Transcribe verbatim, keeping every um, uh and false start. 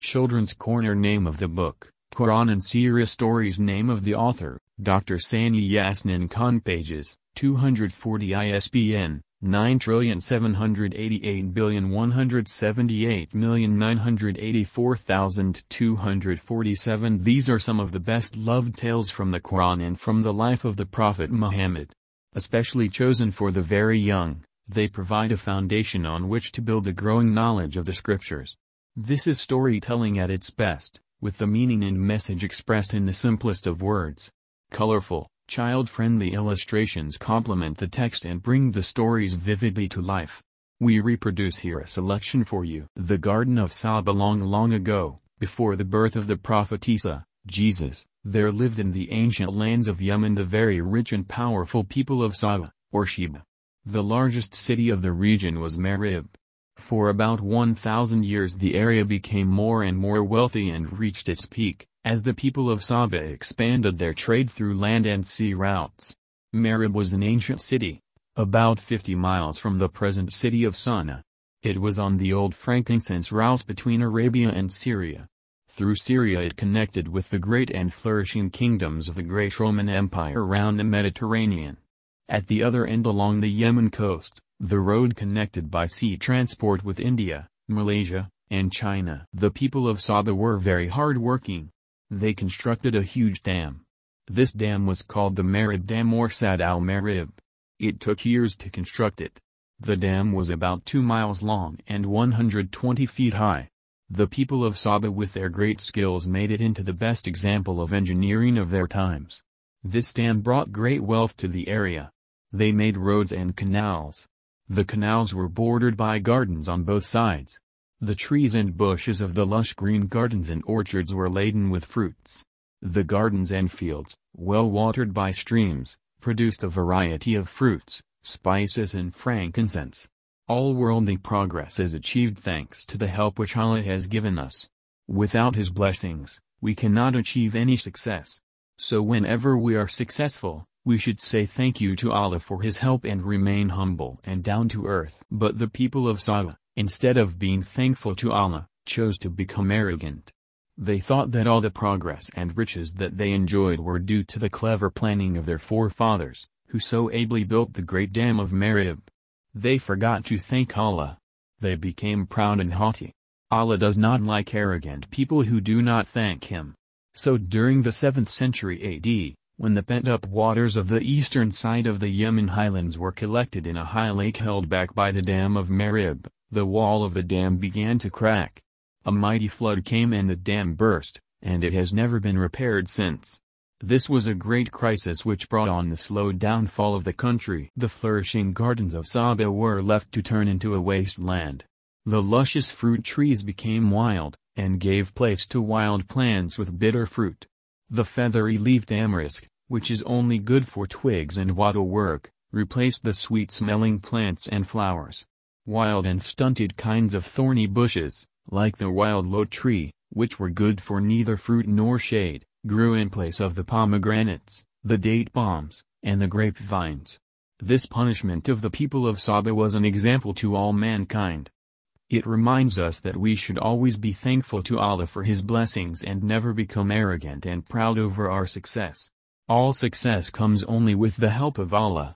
Children's Corner. Name of the book, Quran and Seerah Stories. Name of the author, Doctor Sani Yasmin Khan. Pages, two hundred forty. I S B N, nine seven eight eight one seven eight nine eight four two four seven. These are some of the best-loved tales from the Quran and from the life of the Prophet Muhammad. Especially chosen for the very young, they provide a foundation on which to build a growing knowledge of the scriptures. This is storytelling at its best, with the meaning and message expressed in the simplest of words. Colorful, child-friendly illustrations complement the text and bring the stories vividly to life. We reproduce here a selection for you. The Garden of Saba. Long long ago, before the birth of the Prophet Isa, Jesus, there lived in the ancient lands of Yemen the very rich and powerful people of Saba, or Sheba. The largest city of the region was Marib. For about one thousand years the area became more and more wealthy and reached its peak, as the people of Saba expanded their trade through land and sea routes. Marib was an ancient city, about fifty miles from the present city of Sana'a. It was on the old frankincense route between Arabia and Syria. Through Syria it connected with the great and flourishing kingdoms of the great Roman Empire around the Mediterranean. At the other end along the Yemen coast, the road connected by sea transport with India, Malaysia, and China. The people of Saba were very hard-working. They constructed a huge dam. This dam was called the Marib Dam or Sad al-Marib. It took years to construct it. The dam was about two miles long and one hundred twenty feet high. The people of Saba with their great skills made it into the best example of engineering of their times. This dam brought great wealth to the area. They made roads and canals. The canals were bordered by gardens on both sides. The trees and bushes of the lush green gardens and orchards were laden with fruits. The gardens and fields, well watered by streams, produced a variety of fruits, spices and frankincense. All worldly progress is achieved thanks to the help which Allah has given us. Without His blessings, we cannot achieve any success. So whenever we are successful, we should say thank you to Allah for His help and remain humble and down to earth. But the people of Saba, instead of being thankful to Allah, chose to become arrogant. They thought that all the progress and riches that they enjoyed were due to the clever planning of their forefathers, who so ably built the great dam of Marib. They forgot to thank Allah. They became proud and haughty. Allah does not like arrogant people who do not thank Him. So during the seventh century A D, when the pent-up waters of the eastern side of the Yemen highlands were collected in a high lake held back by the dam of Marib, the wall of the dam began to crack. A mighty flood came and the dam burst, and it has never been repaired since. This was a great crisis which brought on the slow downfall of the country. The flourishing gardens of Saba were left to turn into a wasteland. The luscious fruit trees became wild, and gave place to wild plants with bitter fruit. The feathery-leaved tamarisk, which is only good for twigs and wattle work, replaced the sweet-smelling plants and flowers. Wild and stunted kinds of thorny bushes, like the wild lote tree, which were good for neither fruit nor shade, grew in place of the pomegranates, the date palms, and the grapevines. This punishment of the people of Saba was an example to all mankind. It reminds us that we should always be thankful to Allah for His blessings and never become arrogant and proud over our success. All success comes only with the help of Allah.